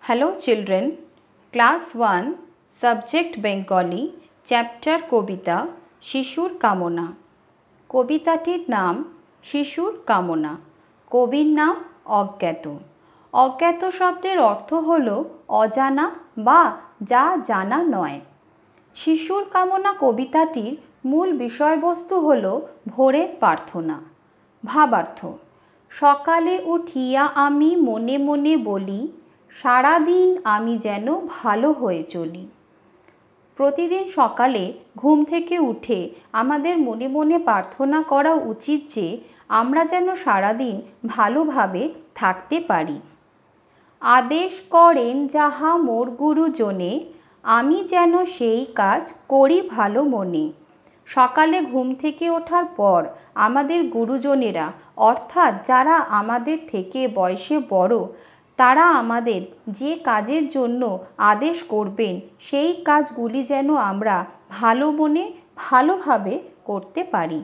Hello children, class 1, subject Bengali, chapter কবিতা শিশুর কামনা। কবিতাটির নাম শিশুর কামনা। কবির নাম অজ্ঞাত। অজ্ঞাত শব্দের অর্থ হল অজানা বা যা জানা নয়। শিশুর কামনা কবিতাটির মূল বিষয়বস্তু হল ভোরের প্রার্থনা। ভাবার্থ: সকালে উঠিয়া আমি মনে মনে বলি, সারাদিন আমি যেন ভালো হয়ে চলি। প্রতিদিন সকালে ঘুম থেকে উঠে আমাদের মনে মনে প্রার্থনা করা উচিত যে আমরা যেন সারাদিন ভালোভাবে থাকতে পারি। আদেশ করেন যাহা মোর গুরুজনে, আমি যেন সেই কাজ করি ভালো মনে। সকালে ঘুম থেকে ওঠার পর আমাদের গুরুজনেরা অর্থাৎ যারা আমাদের থেকে বয়সে বড়, তারা আমাদের যে কাজের জন্য আদেশ করবেন সেই কাজগুলি যেন আমরা ভালো মনে ভালোভাবে করতে পারি।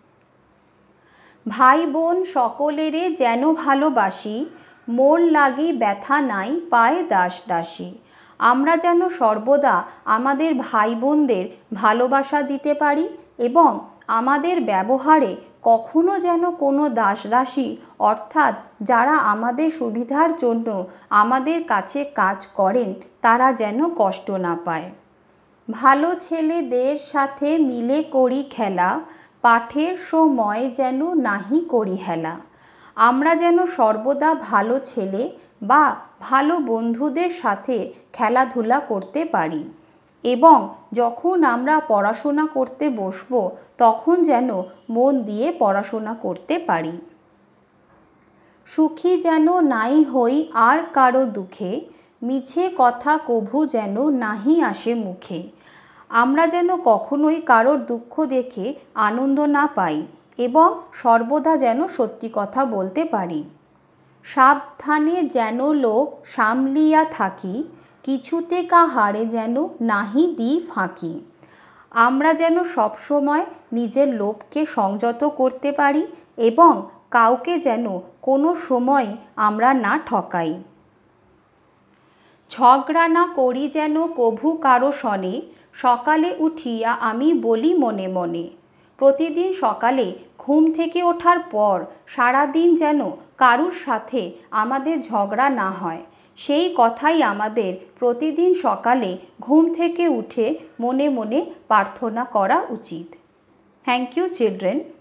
ভাই বোন সকলেরে যেন ভালোবাসি, মোর লাগি ব্যথা নাই পায়ে দাস দাসী। আমরা যেন সর্বদা আমাদের ভাই বোনদের ভালোবাসা দিতে পারি এবং আমাদের ব্যবহারে কখনো যেন কোনো দাস দাসী অর্থাৎ যারা আমাদের সুবিধার জন্য আমাদের কাছে কাজ করেন তারা যেন কষ্ট না পায়। ভালো ছেলেদের সাথে মিলে করি খেলা, পাঠের সময় যেন নাহি করি হেলা। আমরা যেন সর্বদা ভালো ছেলে বা ভালো বন্ধুদের সাথে খেলাধুলা করতে পারি এবং যখন আমরা পড়াশোনা করতে বসব তখন যেন মন দিয়ে পড়াশোনা করতে পারি। সুখী যেন নাই হই আর কারো দুঃখে, মিছে কথা কভু যেন নাহি আসে মুখে। আমরা যেন কখনোই কারোর দুঃখ দেখে আনন্দ না পাই এবং সর্বদা যেন সত্যি কথা বলতে পারি। সাবধানে যেন লোক সামলিয়া থাকি, কিছুতে কাহারে যেন নাহি দিই ফাঁকি। আমরা যেন সবসময় নিজের লোভকে সংযত করতে পারি এবং কাউকে যেন কোনো সময় আমরা না ঠকাই। ঝগড়া না করি যেন কভু কারো সনে, সকালে উঠিয়া আমি বলি মনে মনে। প্রতিদিন সকালে ঘুম থেকে ওঠার পর সারাদিন যেন কারুর সাথে আমাদের ঝগড়া না হয়, সেই কথাই আমাদের প্রতিদিন সকালে ঘুম থেকে উঠে মনে মনে প্রার্থনা করা উচিত। Thank you children.